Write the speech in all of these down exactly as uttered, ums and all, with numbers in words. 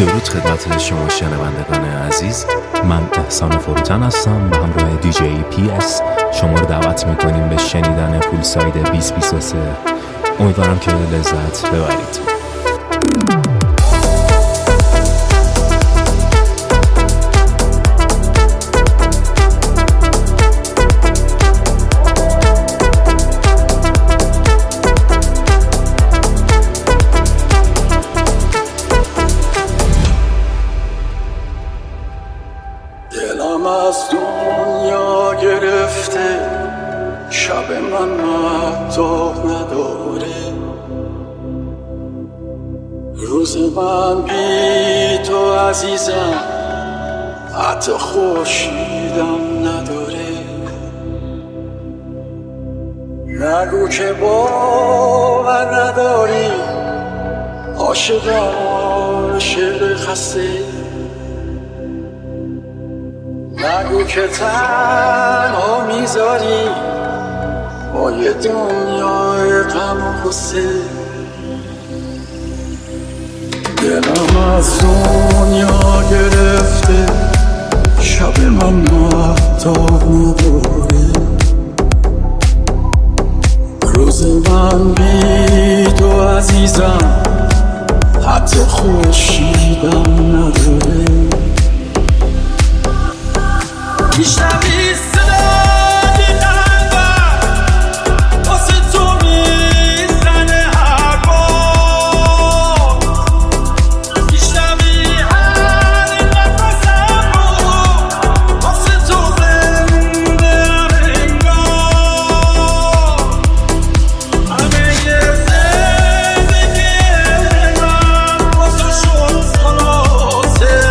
درود خدمت شما شنوندگان عزیز، من احسان فروتن هستم و همراه دی جی پی اس شما رو دعوت میکنیم به شنیدن پول ساید بیست بیست و سه. امیدوارم که لذت ببرید. دلم از دنیا گرفته، شب من مهتاب نداره، روز من بی تو عزیزم حتی خورشیدم نداره. نگو که باور نداری، عاشقم عاشق خسته. نگو که تنها میذاری با یه دنیای غم و غصه. دلم از دنیا گرفته، شب من مهتاب نداره، روز من بی تو عزیزم حتی خورشیدم نداره. میشنوی صدای قلبم واسه تو میزنه هر بار، میشنوی هر نفسم رو واسه تو زنده هم انگار. همه زندگی من واسه شد خلاصه.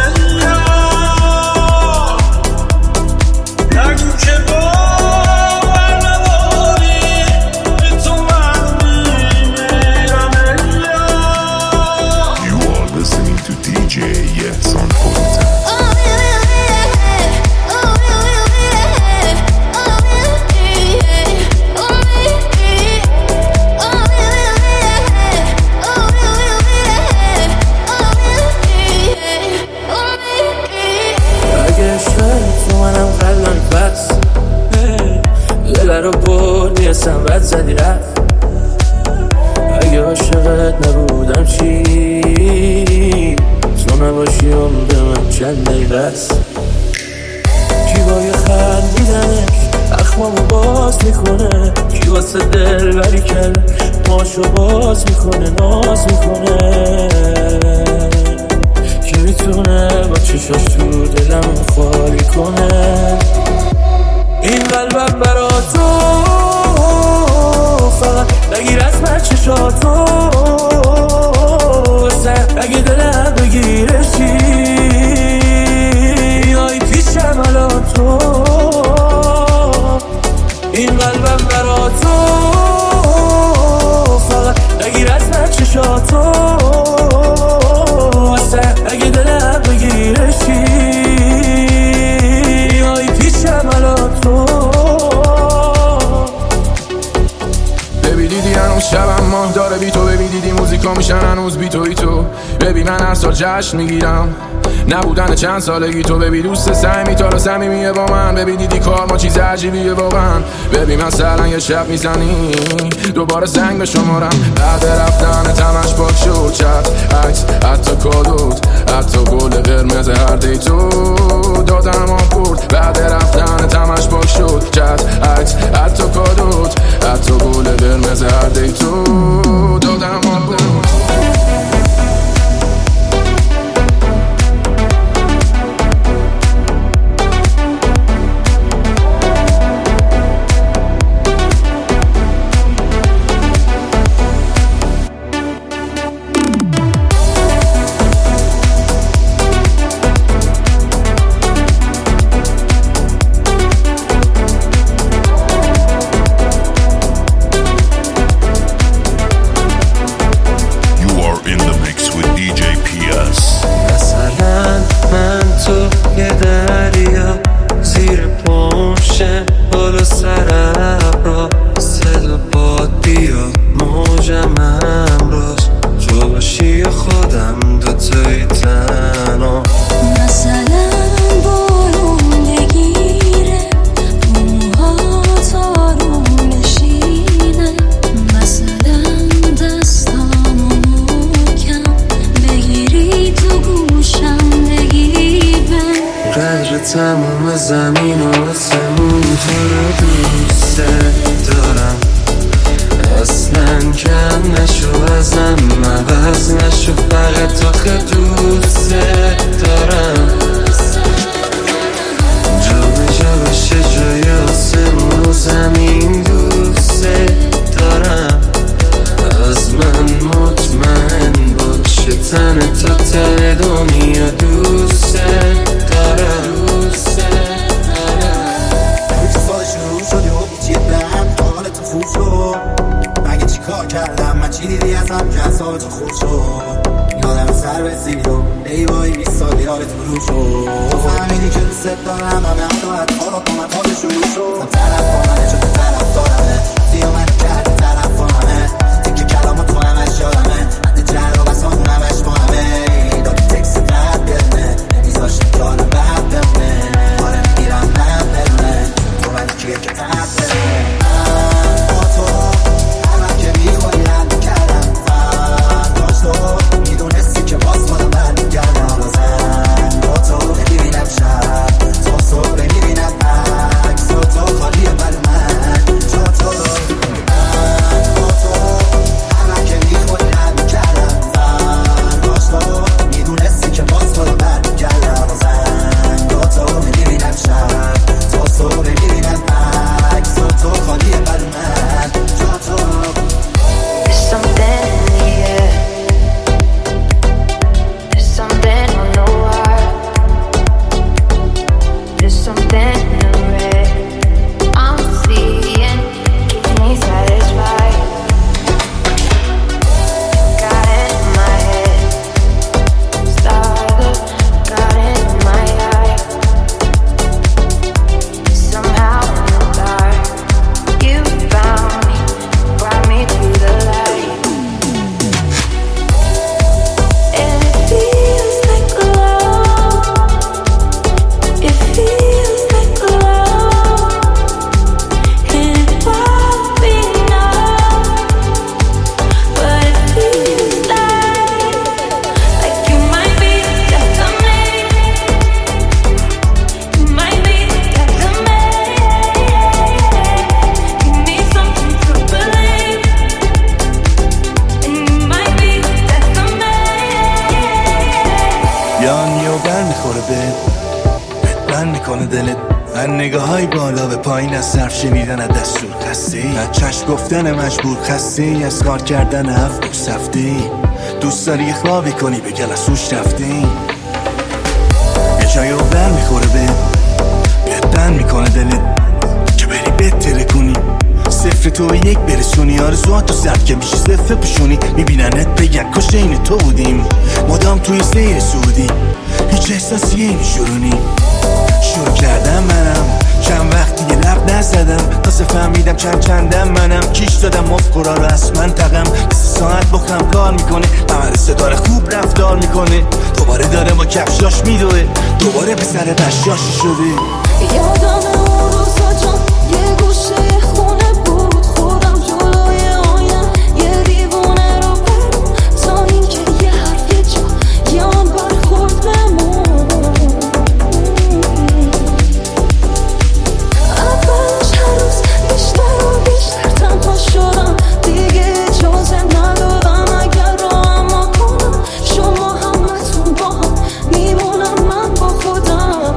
دل رو بردی اسم بد زدی رفت، اگه عاشقت نبودم چی؟ تو نباشی عمر من چند دقیقه است. کی با یه خندیدنش اخمامو باز میکنه، کی واسه دل بری کرد ماشو باز میکنه ناز میکنه. کی میتونه با چشاش تو دلم خالی کنه؟ این قلبم برا تو فقط نگیر از من چشاتو، اگه دلم بگیره چی؟ آی پیشم الان تو. این قلبم برا تو فقط نگیر از من چشاتو، اگه دلم بگیره چی؟ آی پیشم الان تو. ببی دیدی هنوز شبم ماه داره بی تو، ببی دیدی موزیکا میشن هنوز بی توی تو. ببی من هر سال جشن میگیرم نبودن چند سالگی تو. ببی دوست سعی تا رو صمیمیه با من، ببی دیدی کار ما چیز عجیبیه واقعا. ببی مثلا یه شب میزنی دوباره زنگ به شمارم، بعد رفتن تمش پاک شد چت عکس حتی کادوت حتی گل قرمز هر دی تو دادم آورد. بعد رفتن تمش پاک شد چت عکس حتی کادوت حتی گل قرمز هر دی تو دادم آورد. تموم زمین و آسمون تو رو دوست دارم. اصلا کم نشو ازم عوض نشو فقط آخه دوست دارم. جا به جا بشه جای آسمون و زمین دوست دارم. از من مطمئن باشه تن تا ته دنیا دوست دارم. دوست دارم. سال شروع شد و بیچی دم حال تو خوب شد. مگه چی کار کردم من چی دیدی ازم که اصاب تو خوب شد. یادم سر رسید و ای وای بیست سال یادت رو شد. تو فهمیدی که دوست دارم همه همراحت کارا کمت حال شروع شد. طرف با منه شده طرف دارمه سیا منو کردی طرف با همه تیکه کلامو تو همش یادمه حد جر و بسا اونمش با همه دادی تکس قد بدونه نمیذاشتی کارم بد بمونه. آره میگیرم من بدونه تو منو کیه که تب بده من با تو همه که میخوری رد میکردم فرداش تو میدونستی که باز خودم بد میکردم. بازم با تو نمیبینم شب تا صبح میبینم عکس و تو خالیه بر من جا تو. من با تو همه که میخوری رد میکردم فرداش تو میدونستی که باز خودم بد میکردم. بازم با تو میبینم شب تا صبح میبینم عکس و تو خالیه بر من جا تو. There's something in the air. There's something I don't know why. There's something in the red I'm seeing keeps me satisfied. Got it in my head, started, got it in my eye. Somehow in the dark, you found me, brought me to the light. And it feels like love. It feels like love. And it won't be enough, but it feels like like you might be the death of me. You might be the death of me. You need something to believe, and you might be the death of me. یان یو بر میخوره به بند میکنه دلت. من نگاه های بالا به پایین از صرف شنیدن از دستور خسته ای. از چشم گفتن مجبور خسته ای. از کار کردن هفت دوست هفته ای. دوست داری یه خوابی کنی به گلسوش رفته ای. یه جایی رو بر میخوره به بند میکنه دلت که بری بهتره کنی. صفر تو به یک برسونی. آرزوهاتو سرد که میشه صفر پشونی. میبیننت بگن کاش این تو بودیم مدام توی سیر سعودی. هیچ احساسی اینی شروعی شروع کردم منم چند وقت دیگه لب نزدم تازه فهمیدم چند چندم منم. کیش دادم مفکرا رو از من تقم سه ساعت با خم کار میکنه. مدرسه داره خوب رفتار میکنه. دوباره داره با کفشاش میدوه. دوباره به سر بشاشی شده. یادم اون روزا جان یه گوشه خونه بود. خودم جلوی آینه یه دیوونه رو برم تا اینکه یه حرف یه جا یه آن برخورد بمون. اولش هر روز بیشتر و بیشتر تنها شدم. دیگه اجازه ندادم اگر رو اما کنم. شما همتون با هم میمونم من با خودم.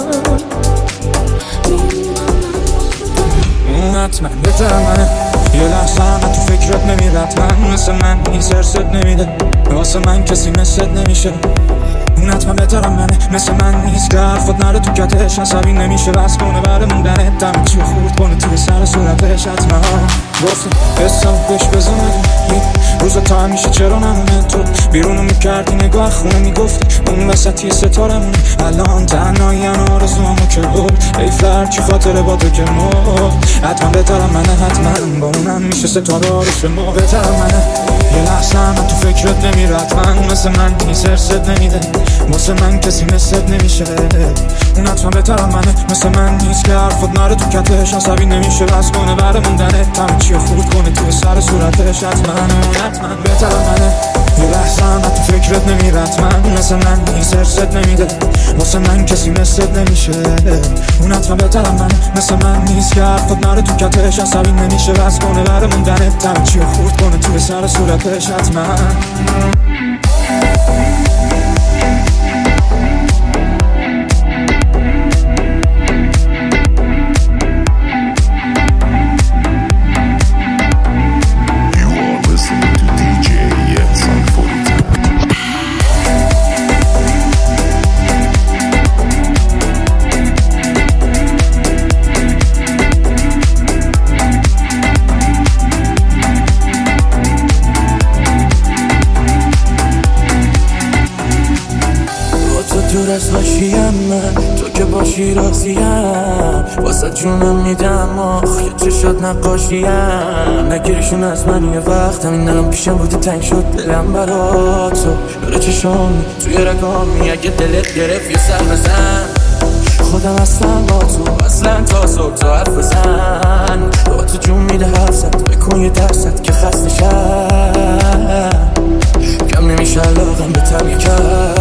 حتما بهترم منه. یه لحظه هم تو فکرت نمیره. حتما مثل من نیست ارست نمیده. واسه من کسی مثلت نمیشه. اون حتما بهترم منه. مثل من نیست که حرفت نره تو کتش. عصبی نمیشه بس کنه بره موندنه. دم چی خورد کنه توی سر صورتش. حتما گفتم حساب بهش بزنه یه روزا تا همیشه چرا نمونه. تو بیرونو میکردی نگاه خونه میگفتی اون وسطی ستارمون. الان تنهایی آرزوامو که بود ای فرد چی خاطره با تو که مرد. حتما بهترم منه. حتما با اونم میشه ستاره آرش ما. بهترم منه. یه لحظه هم تو فکرت نمیره. حتما مثل من نیست ارست نمیده. واسه من کسی مثلت نمیشه. اون حتما بهترم منه. مثل من نیست که حرفت نره تو کتش. عصبی نمیشه بس کنه بره موندنه. تمه چی خورد کنه توی سر صورتش. حتما اون حتما بهترم منه. یه لحظه هم تو فکرت نمیره. حتما مثل من نیست، ارست نمیده واسه من کسی مثل نمیشه. اون حتما بهترم من مثل من نیست که حرفت نره تو کتش، عصبی نمیشه بس کنه بره موندنت تم چی خورد کنه توی سر صورتش حتما. باشیم من تو که باشی راضیم، واسه جونم میدم آخ یه چشات نقاشیم. نگیرشون از من یه وقت همین دلم پیشم بودی تنگ شد دلم برا تو. داره چشامی توی رگامی اگه دلت گرفت یه سر بزن. خودم اصلا با تو اصلا تا صبح تا حرف بزن. با تو جون میده حرفت بکن یه درصد که خسته شم. کم نمیشه علاقم به تم یکم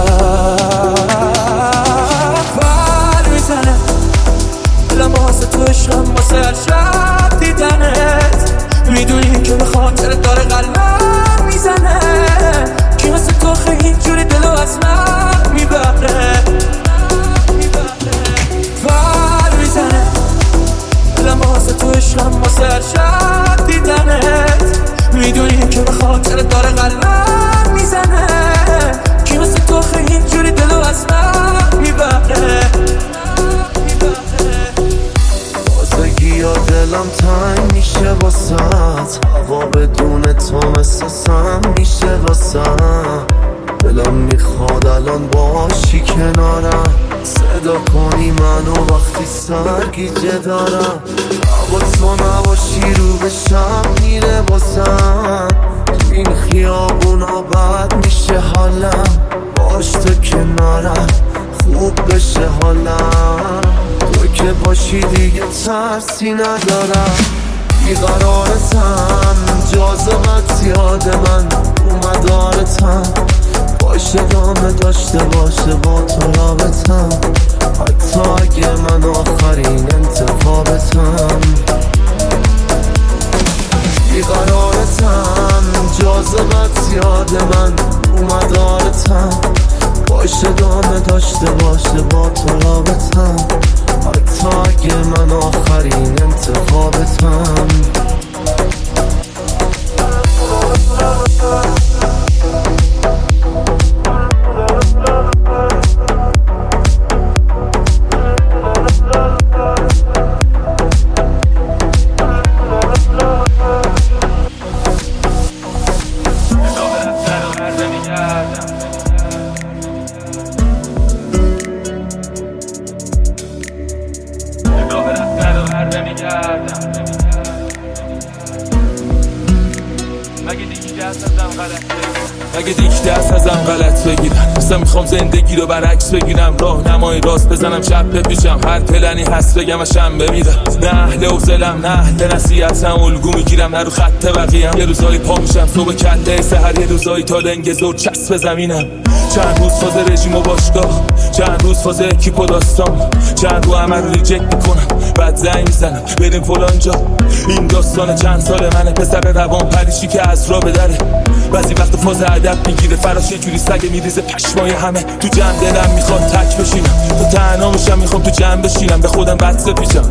بر میزنه دلم واسه تو عشقم واسه هر شب دیدنت. میدونی که به خاطرت داره قلبم میزنه. کی واسه تو خیلی اینجوری دلو از من میبره بر میزنه دلم واسه تو عشقم واسه هر شب دیدنت. میدونی که به خاطرت داره قلبم میزنه. کی واسه تو خیلی اینجوری دلو از من میبره واسه گیا دلم تنگ میشه واسه هوا بدون تو مثل سم میشه واسه. دلم میخواد الان باشی کنارم، صدا کنی منو وقتی سرگیجه دارم. با تو نباشی رو به شم میره واسم. این خیابونا بد میشه حالم، باش تو کنارم خوب بشه حالم. تو که باشی دیگه ترسی ندارم. بیقرارتم جاذبت یاد من اومدارتم. باشه دامه داشته باشه با تو رابطم. حتی اگه من آخرین انتخابتم. بیقرارتم جاذبت یاد من اومدارتم. باشه دامه داشته باشه با تو رابطم. حتی اگه من آخرین انتخابتم. اگه دیگه دست ازم غلط بگیرن، مثلا میخوام زندگی رو برعکس بگیرم. راه نمای راست بزنم چپ بپیشم، هر پلنی هست بگم و شنبه میرم. نه اهل حوصلم نه اهل نصیحتم، الگو میگیرم نه رو خط بقیه‌ام. یه روزایی پا میشم صبح کله سحر، یه روزایی تا لنگ زور چسب زمینم. چند روز فاز رژیم و باشگاه، چند روز فاز اکیپ و داستان، چند رو عمل ریجکت میکنم بعد زنگ میزنم بریم فلان جا. این داستان چند سال منه، پسر روان پریشی که از را بدره. بعضی وقت فاز ادب میگیره فراش، یه جوری سگ میریزه پشمای همه. تو جمع دلم میخواد تک بشینم، تو تنها میشم میخوام تو جمع بشینم. به خودم بد پیچم،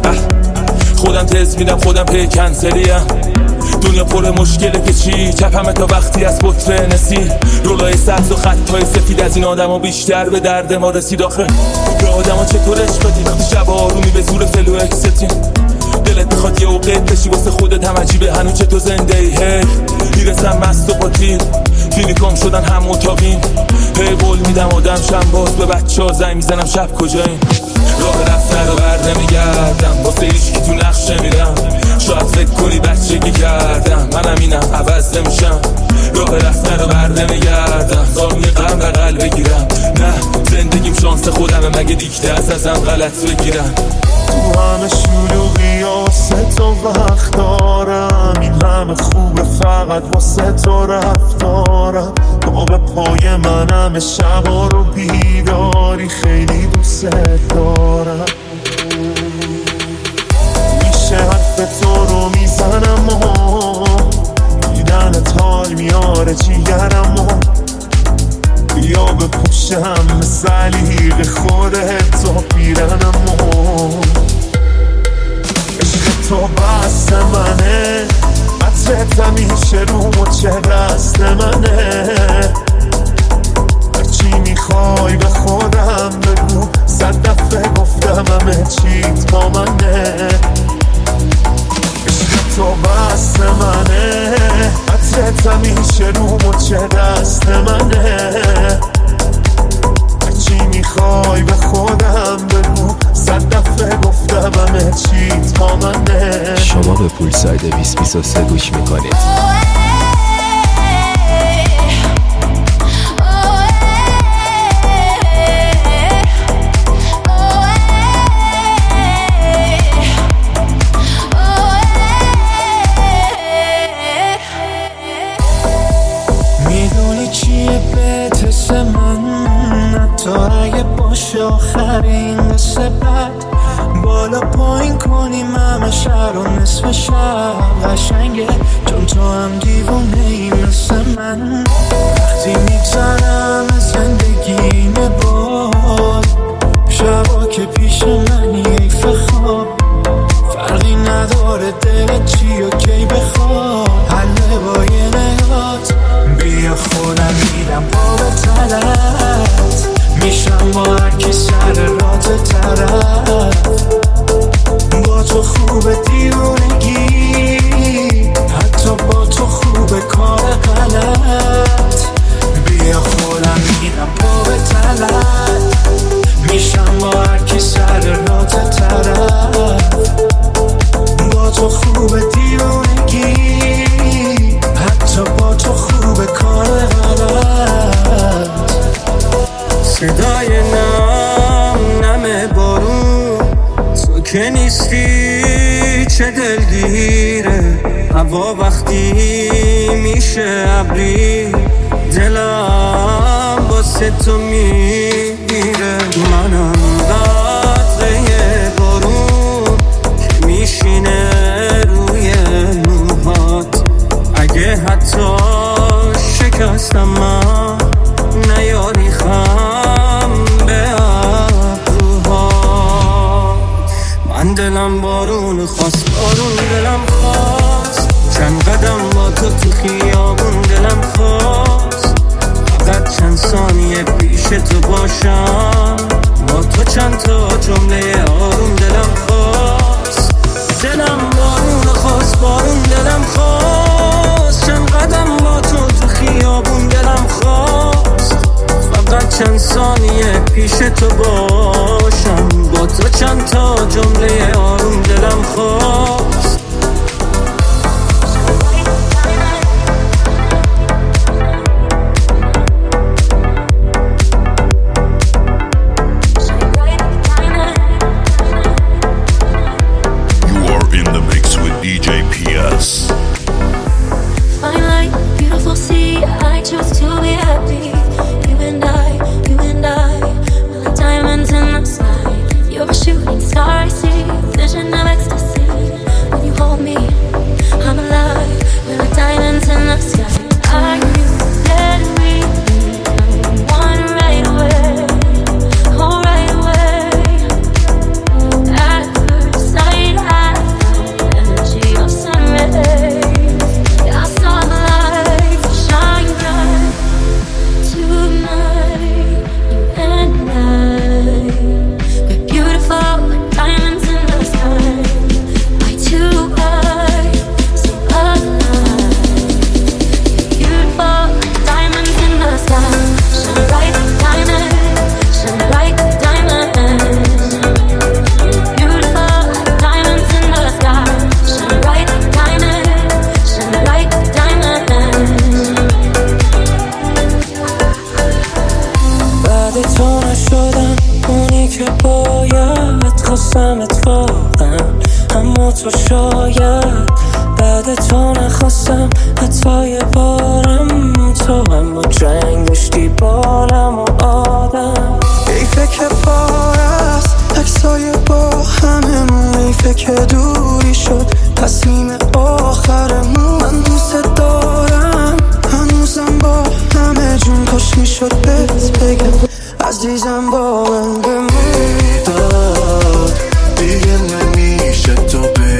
خودم تز میدم خودم پی کنسلیم. دنیا پر مشکله که چی چپمه تا وقتی از بطره نسی. رولای سبز و خطای سفید از این آدم ها بیشتر به درد ما رسید. آخه به آدم ها چطور عشق بدیم وقتی شب آرومی به زور فلو اکستیم. دلت بخواد یه اوقت بشی واسه خودت هم عجیبه هنو چه تو زنده ای. هی میرسم مست و پاتیر کلینیکام شدن هم مطابیم. هی قول میدم آدم شم باز به بچه ها زنگ میزنم شب کجاییم. راه رفتن رو بر نمیگردم واسه هیچ کی تو نقشه میرم. شاید فکر کنی بچگی کردم منم اینم عوض نمیشم. راه رفتن رو بر نمیگردم زامی غم بغل بگیرم. نه زندگیم شانس خودمه مگه دیگه از ازم غلط بگیرم. تو همه شلوغی واسه تو وقت دارم. این همه خوبه فقط واسه تو رفتارم. تا به خوابهای من همه شبا رو بیداری خیلی دوست دارم. میشه حرف تو رو میزنم و دیدنت حال میاره جیگرم و بیا بپوشم سلیق خودت تا پیرنم و عشق تو بست منه، عطرت همیشه رو مچه دست منه. هرچی میخوای به خودم بگو، صد دفعه گفتم همه چی تا منه. عشق تو بست منه، عطرت همیشه رو مچه دست منه. هرچی میخوای به خودم بگو، صد دفعه گفتم همه چی تا منه. شما به پولساید بیست بیست و سه گوش میکنید. میدونی چیه بهتس من، حتی اگه باشه آخرین قصه بد. بالا پایین کنیم همه شهر و نصف شب قشنگه، چون تو هم دیوونه ای مثل من. وقتی میگذرم از زندگی نباد، شبا که پیش منی حیف خواب. فرقی نداره دلت چی و کی بخواد، حله با یه نگات. بیا خودم میدم پا به تلت، میشم با هرکی سر رات طرف. با تو خوبه دیونگی، حتی با تو خوبه کار غلط. بیا خودم میدم پا به تلت، میشم با هرکی سر رات طرف. با تو خوبه دیونگی، حتی با تو خوبه کار غلط. صدای نم نم بارون، تو که نیستی چه دلگیره. هوا وقتی میشه ابری، دلم واسه تو میگیره. منم قطره بارون که میشینه روی موهات. اگه حتی شکستم من نیاری خم به ابروها. من دلم بارون خواست، بارون دلم خواست. چند قدم با تو تو خیابون دلم خواست. فقط چند ثانیه پیش تو باشم، با تو چند تا جمله آروم دلم خواست. دلم بارون خواست، بارون دلم خواست. چند قدم با تو تو خیابون دلم خواست. فقط چند ثانیه پیش تو باشم، با تو چند تا جمله آروم دلم خواست. خواستم اتفاقا، اما تو شاید بعد تو نخواستم حتی یه بارم تو هم با جنگ داشتی بالم و آدم ایفه که بار است عکسای با هممون ایفه که دوری شد تصمیم آخرمون من دوست دارم هنوزم با همه جون کاش میشد بهت بگم عزیزم با من بمون دیگه نمیشه تو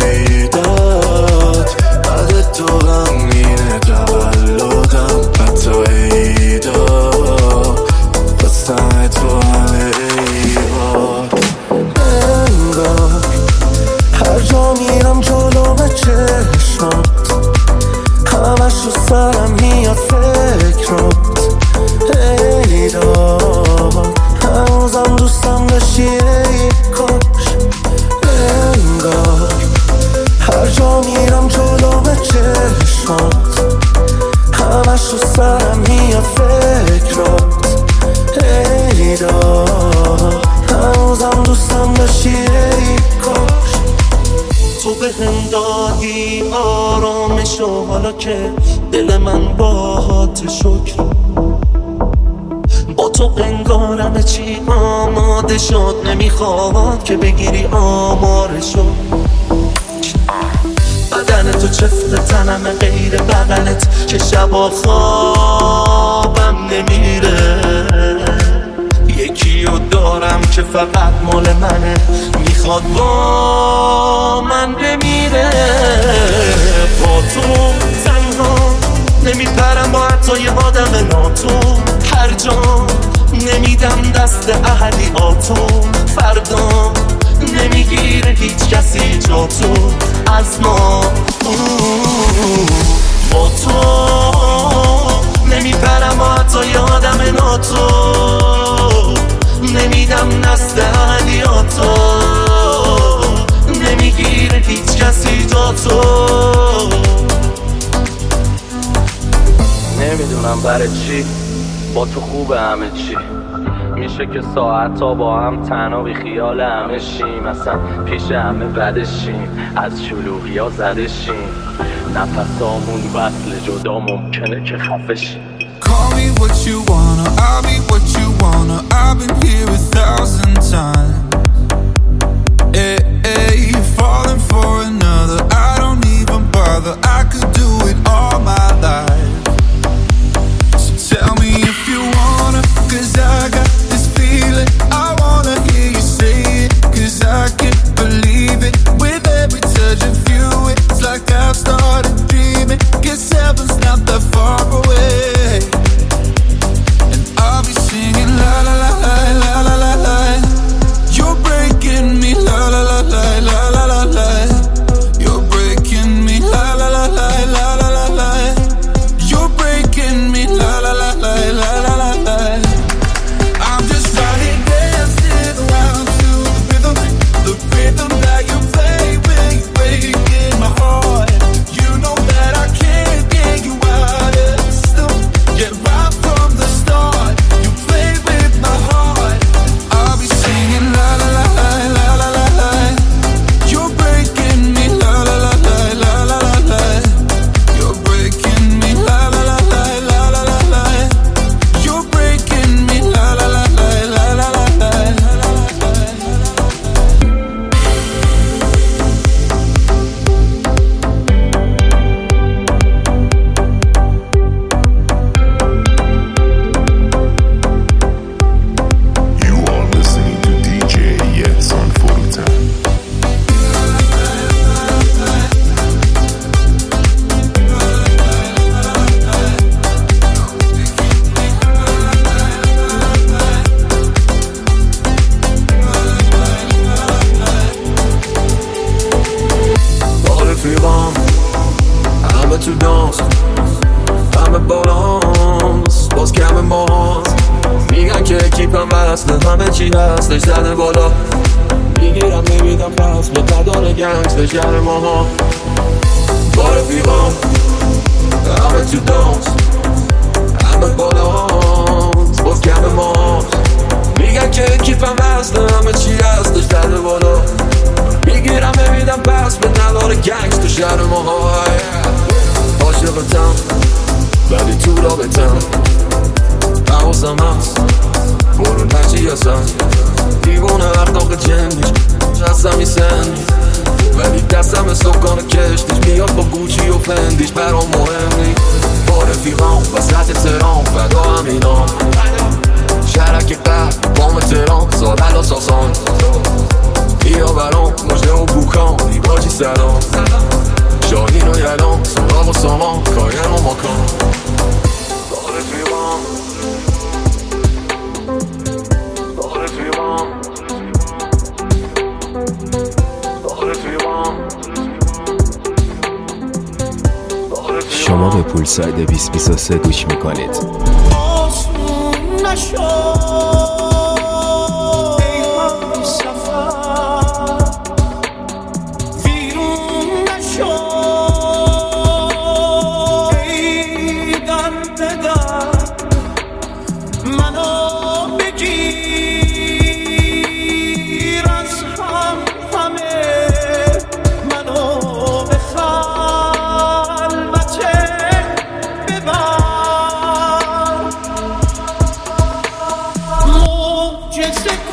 پیدات بعد تو غمینه تولدم حتی عیدا بستن تو همه ایوار انگار هر جا میرم جلو به چشمات همش رو سرم میاد فکرات عیدا هنوزم دوستم داشتی ای کاش انگار هر جا میرم جلو به چشمات همش رو سرم میاد فکرات ایدا هنوزم دوستم داشتی ای کاش تو به هم دادی آرامشو حالا که دل من باهات شکر با تو انگارم چی آماده شد نمیخواد که بگیری آمارشو بدن تو چفت تنم غیر بغلت که شبا خوابم نمیره یکی رو دارم که فقط مال منه میخواد با من بمیره با تو تنها نمیپرم با حتی یه آدم ناتو هر جا نمیدم دست اهلی آتو فردا نمیگیره هیچ کسی جا تو از ما با تو نمیپرم با حتی یه آدم ناتو نمیدم دست اهلی آتو نمیگیره هیچ کسی جا تو نمیدونم برای چی با تو خوبه همه چی میشه که ساعت تا با هم تنها بی خیال همه شیم اصلا پیش همه بدشیم از شلوغی ها زدشیم نفسامون وصل جدا ممکنه که خفشیم Call me what you wanna, I'll be what you wanna I've been here a thousand times Hey, hey, you're falling for another I don't even bother I could do it all my life Tell me if you wanna, cause I got this feeling I wanna hear you say it, cause I can't believe it With every touch of you, it's like I've started dreaming Guess heaven's not that far away And I'll be singing la la la la la la la la You're breaking me la la la la la la la la You're breaking me la la la la la la la la You're breaking me la la la la la la la la I'm just trying dancing around to the rhythm The rhythm that you play when you're breaking my heart You know that I can't get you out of the system Yeah, right from the start You play with my heart I'll be singing la la la la la la la la You're breaking me la la la la la la la la You're breaking me la la la la la la la la You're breaking me la la la la la la la la You are listening to D J Yets on Full Time. با رفیقام همه تو دانس همه بالانس باز کم ماست میگن که کیپم وصله همه چی هستش زده بالا میگیرم نمیدم پس به قدار گنگز به شهر ماها با رفیقام همه تو دانس همه بالانس باز کم ماست میگن که کیپم وصله همه چی هستش زده بالا میگیرم نمیدم پس به نداره گنگز تو شهر ماها حواسم هست برون هرچی هستم دیوونه اخلاق جنیش هستم این سندی ولی دستم سکان کشتیش میاد با گوچی و فندیش برام مهم نی با رفیقام وسط ترام فدا همینام شرک قهر بام ترام سادل و ساسان بیا برام مجده و بوکان دیباجی سلام شاهین و یلام سراغ و سامان کاین و مکان با رفیقام با رفیقام با رفیقام شما به پولساید بیست بیست و سه گوش میکنید. آسون نشو ای هم سفر ویرون نشو ای درد درد منو بگیر از هم همه منو just